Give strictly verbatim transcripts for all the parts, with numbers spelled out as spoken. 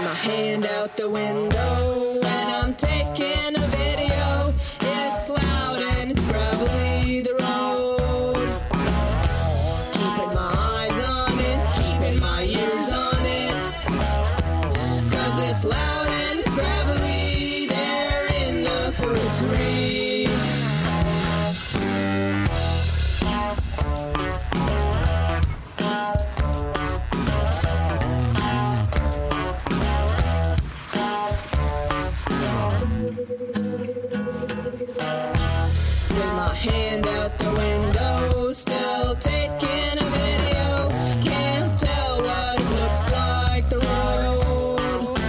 my hand out the window when I'm taking a video. It's loud and it's gravelly, the road. Keeping my eyes on it, keeping my ears on it. Cause it's loud and it's gravelly there in the periphery. With my hand out the window, still taking a video. Can't tell what it looks like, the road.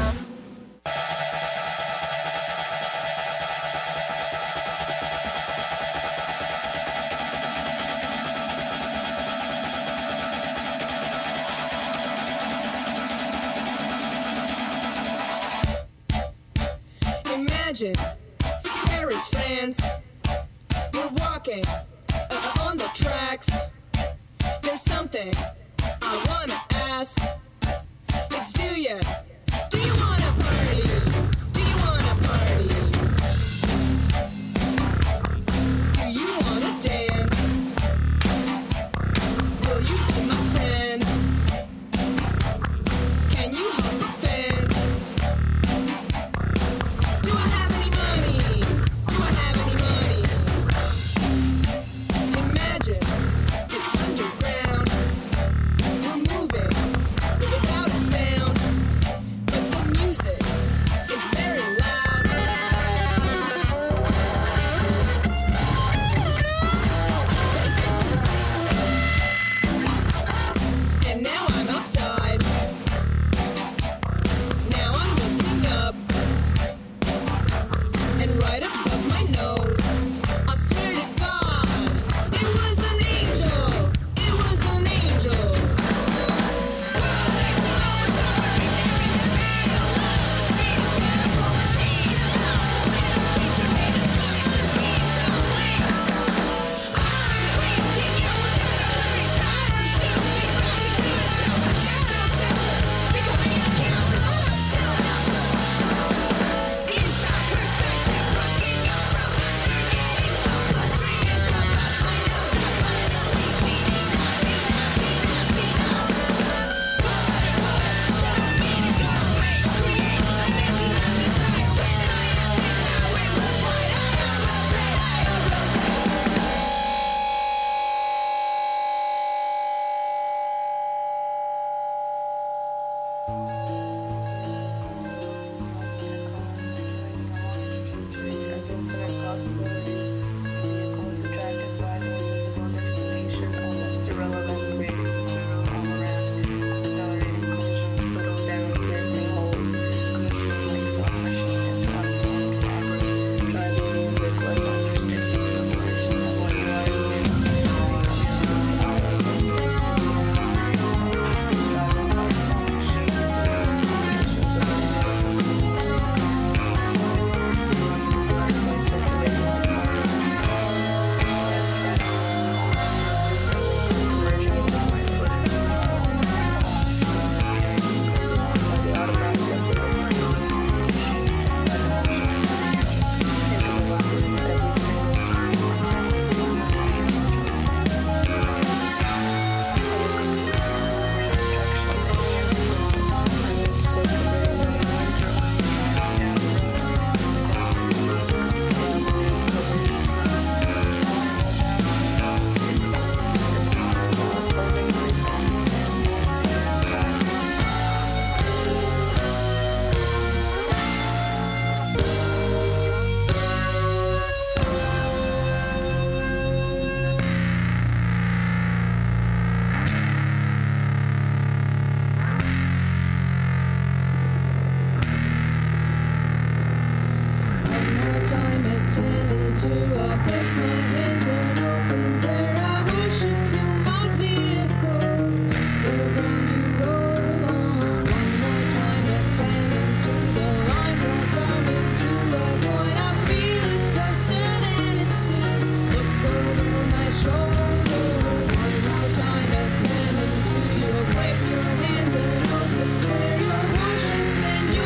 Imagine Paris, France. We're walking uh, on the tracks. There's something I wanna ask. It's do you, do you wanna party? Do you wanna party? Do you wanna dance? Will you be my friend? Can you hop the fence? Do I have any money? Do I have any money? Imagine it's underground. We're moving without a sound, but the music is very loud. And now I'm outside. Now I'm looking up, and right above my nose, I swear to God, it was an angel. It was an angel. What I saw was already there in the middle of the street. A terrible machine, a little creature made of joints and beams only. I'm reaching you with every side. I'm still being run to itself. A shadow section, becoming a counter of myself. Inside perspective, looking up from under, getting so close, reaching up my nose. I finally feeding, nappy, nappy, nappy, now. But it was the sun of me to go away, create an empty, not desire. When I asked him how it was, white eye or rose, eye or rose. Possibilities, vehicles, attractive rivalries of one destination, almost irrelevant, creating material all around, accelerating collisions, whittle down, piercing holes, a machine makes a machine into unformed fabric, driving music like understating the volition of what you are doing, driving by song machines, series, combinations of one more time attending to I place my hands in open prayer. I worship you, my vehicle, the ground you roll on. One more time attending to the lines I'm coming to avoid. I feel it closer than it seems. Look over my shoulder. One more time attending to you. Place your hands in open prayer. Your worship and your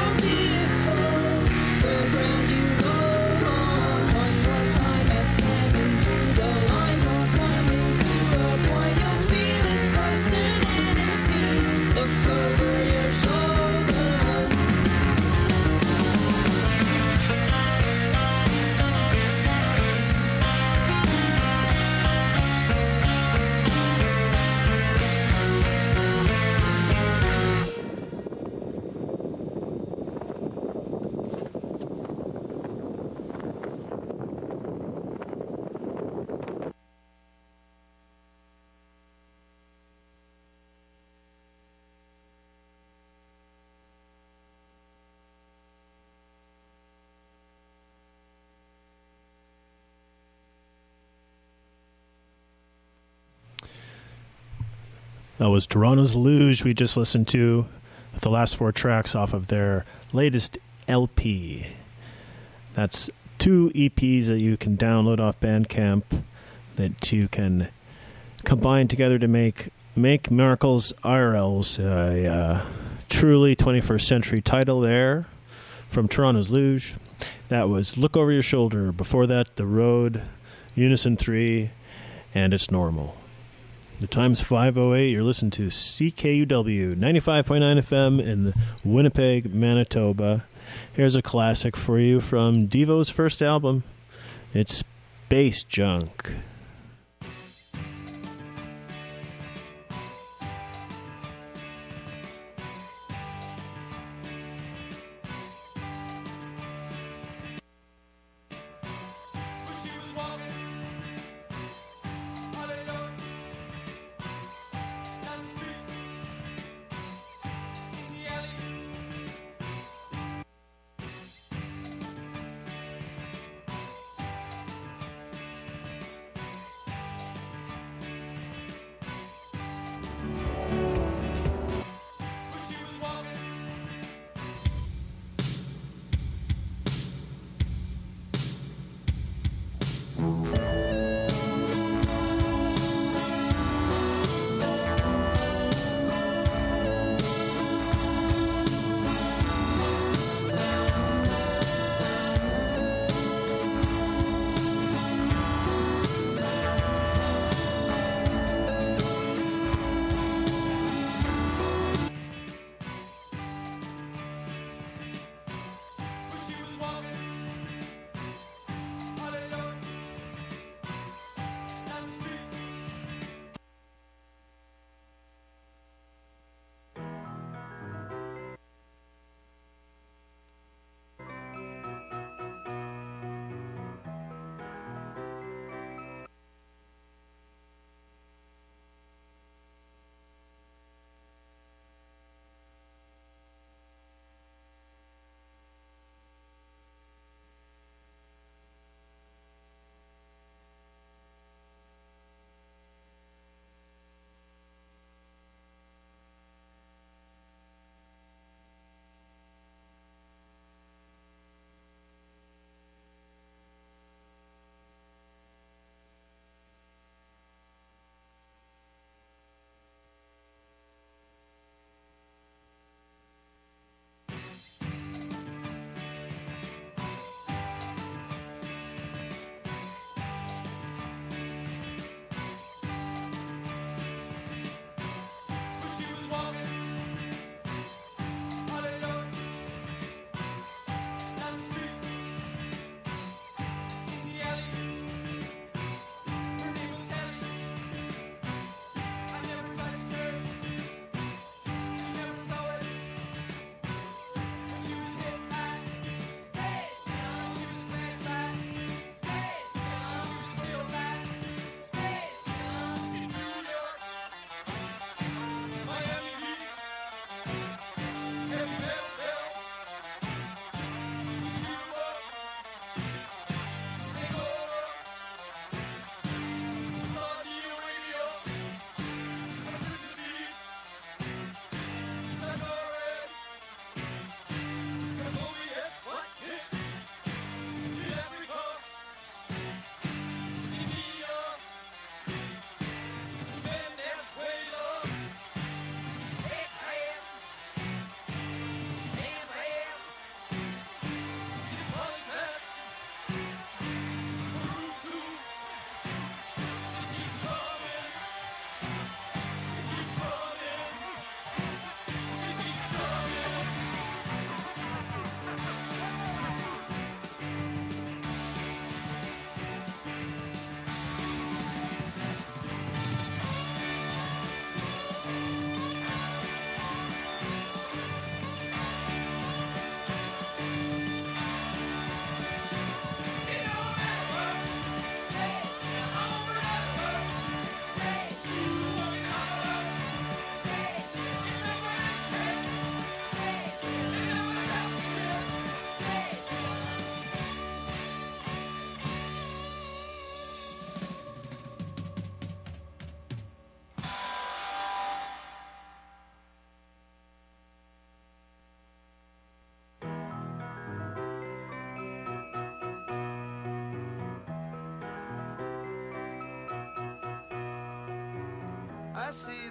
That was Toronto's Luge we just listened to, with the last four tracks off of their latest L P. That's two E Ps that you can download off Bandcamp that you can combine together to make make Miracles I R Ls a uh, truly twenty-first century title there from Toronto's Luge. That was Look Over Your Shoulder. Before that, The Road, Unison three, and It's Normal. The time's five oh eight. You're listening to C K U W ninety-five point nine F M in Winnipeg, Manitoba. Here's a classic for you from Devo's first album. It's Bass Junk. Thank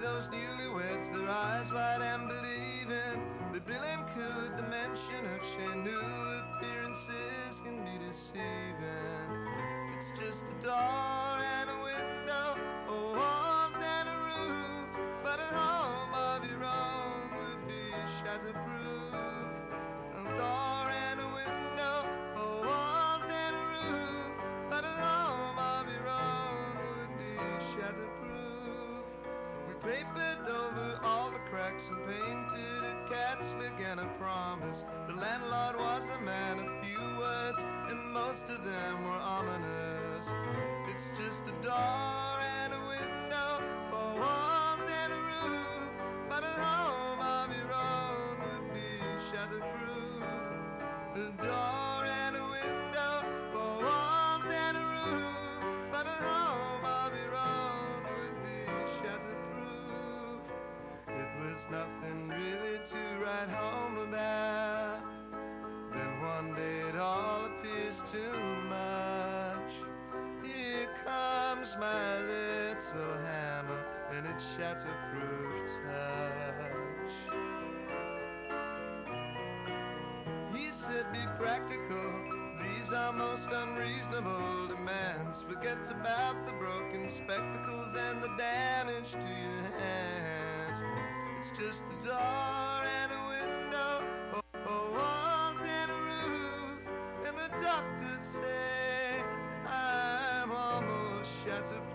those newlyweds, their eyes wide and believing. But Bill include the mention of Shea new appearances can be deceiving. It's just a door and a window, a walls and a roof, but a home of your own would be shatterproof. A door and a window, a walls and a roof, but a home of your own would be shatterproof. We papered over all the cracks and painted a cat's lick and a promise. The landlord was a man of few words, and most of them were ominous. It's just a door and a window, four walls and a roof, but a home of your own would be shatterproof. A door and a window, four walls and a roof, but a home of your own would be shatterproof. It was nothing really to write home about. Then one day it all appears too much. Here comes my little hammer and its shatterproof touch. He said, be practical, these are most unreasonable demands. Forget about the broken spectacles and the damage to your hand. It's just a door and a window, four walls and a roof, and the doctors say I'm almost shatterproof.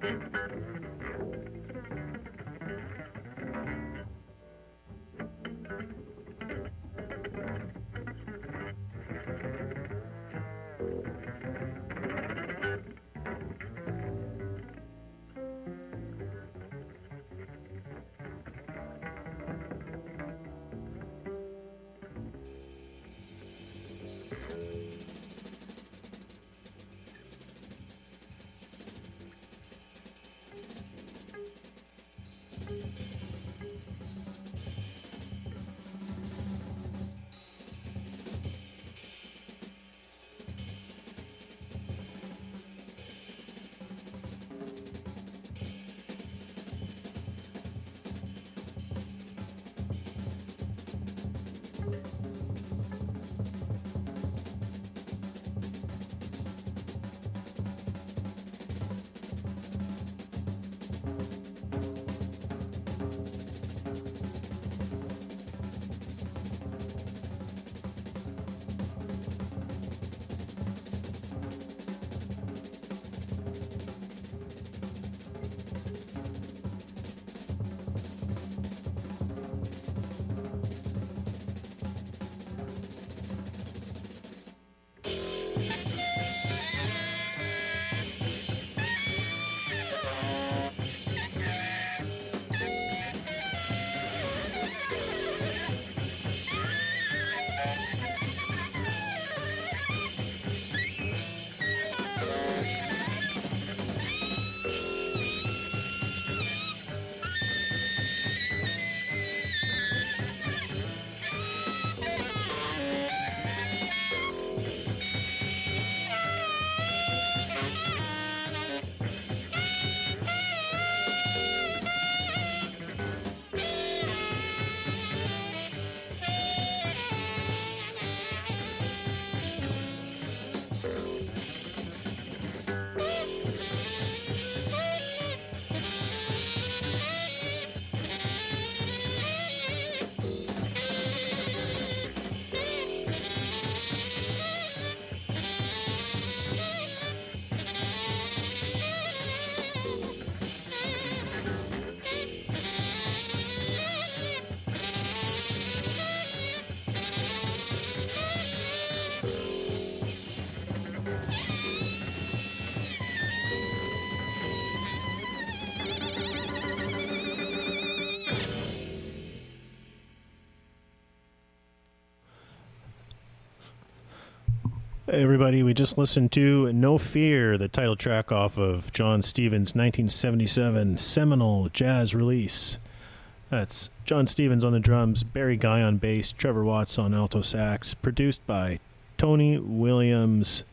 Hey everybody, we just listened to No Fear, the title track off of John Stevens' nineteen seventy-seven seminal jazz release. That's John Stevens on the drums, Barry Guy on bass, Trevor Watts on alto sax, produced by Tony Williams.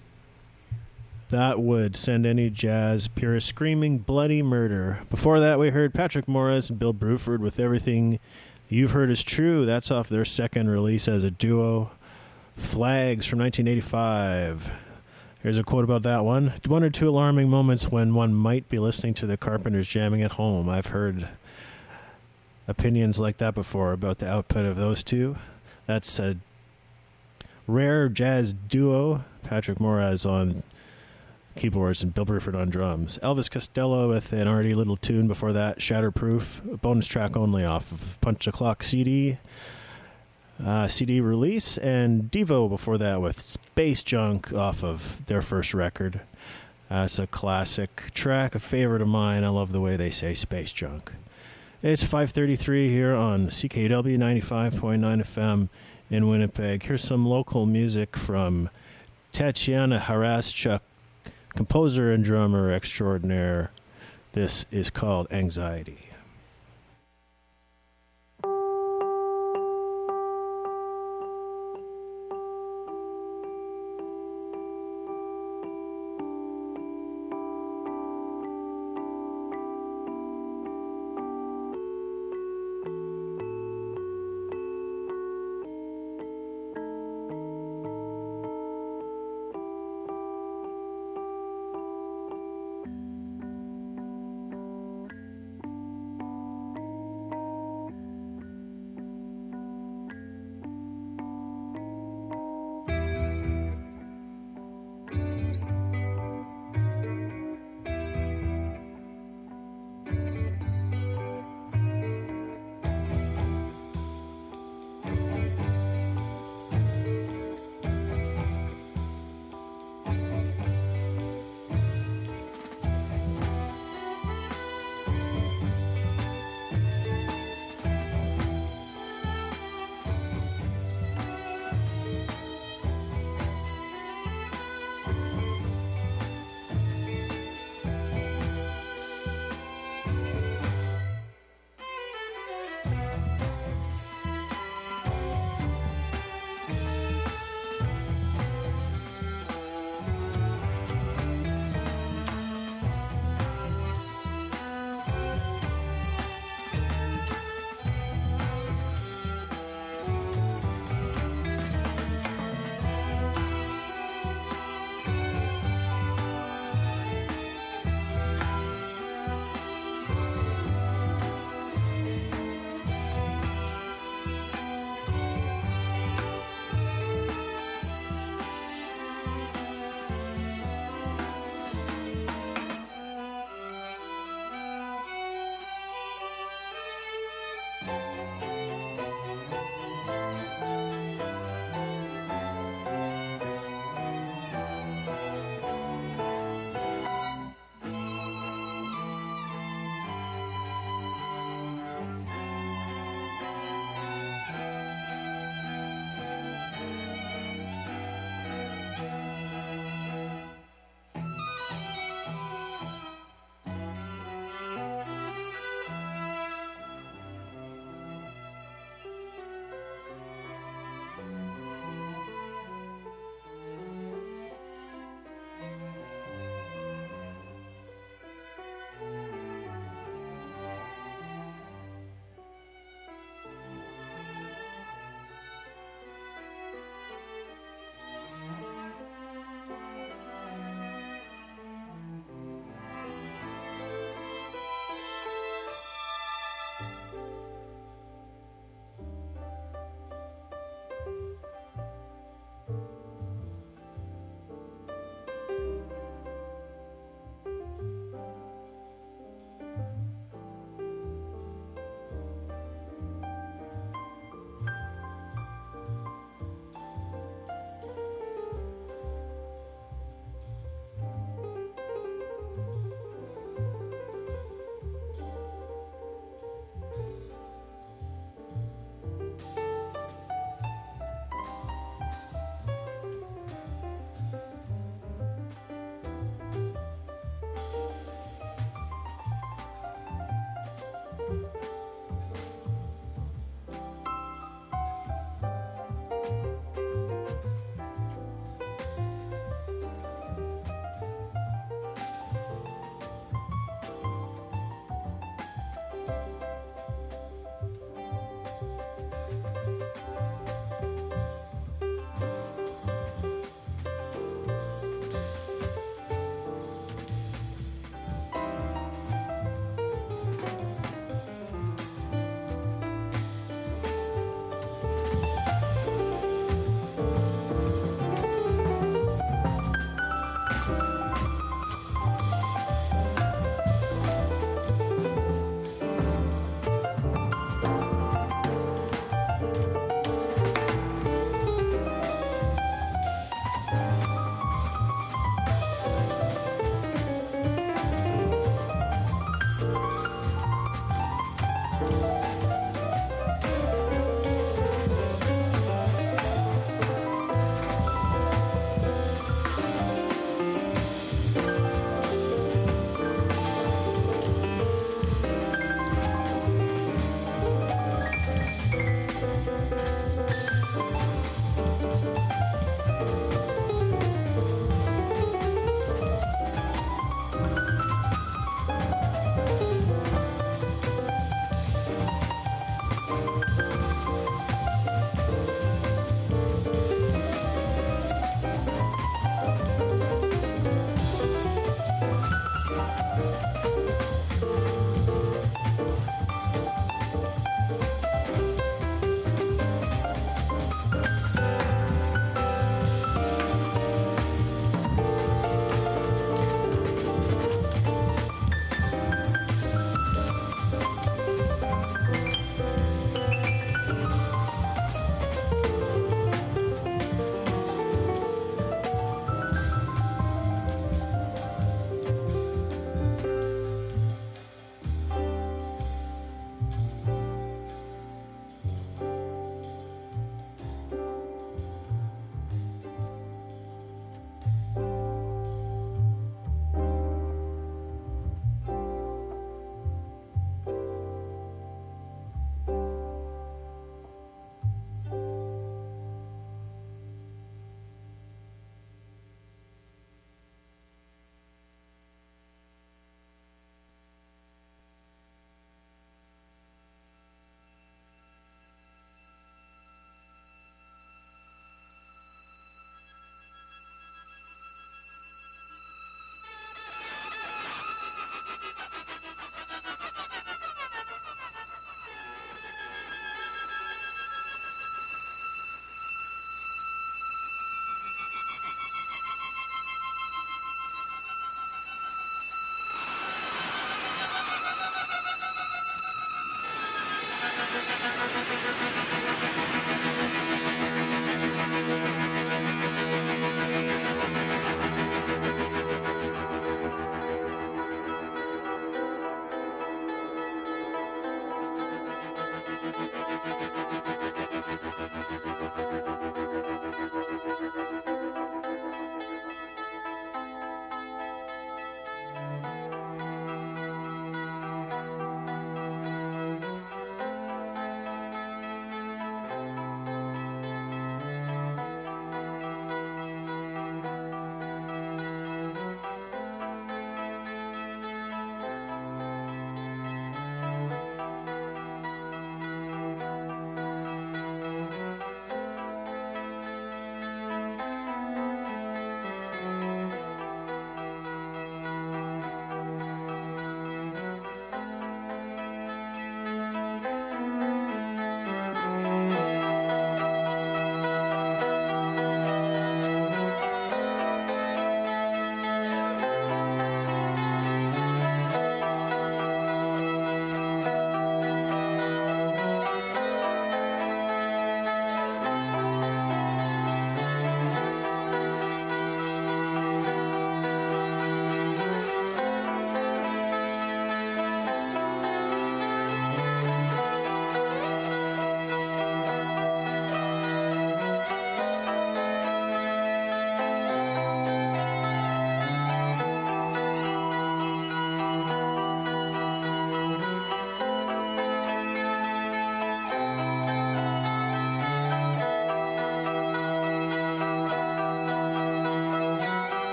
That would send any jazz purist screaming bloody murder. Before that, we heard Patrick Morris and Bill Bruford with Everything You've Heard Is True. That's off their second release as a duo, Flags from nineteen eighty-five. Here's a quote about that one. One or two alarming moments when one might be listening to the Carpenters jamming at home. I've heard opinions like that before about the output of those two. That's a rare jazz duo. Patrick Moraz on keyboards and Bill Bruford on drums. Elvis Costello with an already little tune before that, Shatterproof, a bonus track only off of Punch the Clock C D. Uh, C D release, and Devo before that with Space Junk off of their first record. Uh, it's a classic track, a favorite of mine. I love the way they say Space Junk. It's five thirty-three here on C K W ninety-five point nine F M in Winnipeg. Here's some local music from Tatiana Haraschuk, composer and drummer extraordinaire. This is called Anxiety.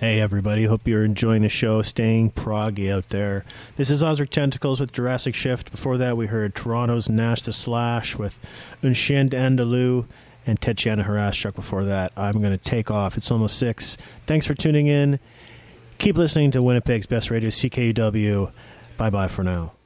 Hey, everybody. Hope you're enjoying the show, staying proggy out there. This is Ozric Tentacles with Jurassic Shift. Before that, we heard Toronto's Nash the Slash with Unshind Andalou and Tetiana Harastruck before that. I'm going to take off. It's almost six. Thanks for tuning in. Keep listening to Winnipeg's Best Radio, C K U W. Bye-bye for now.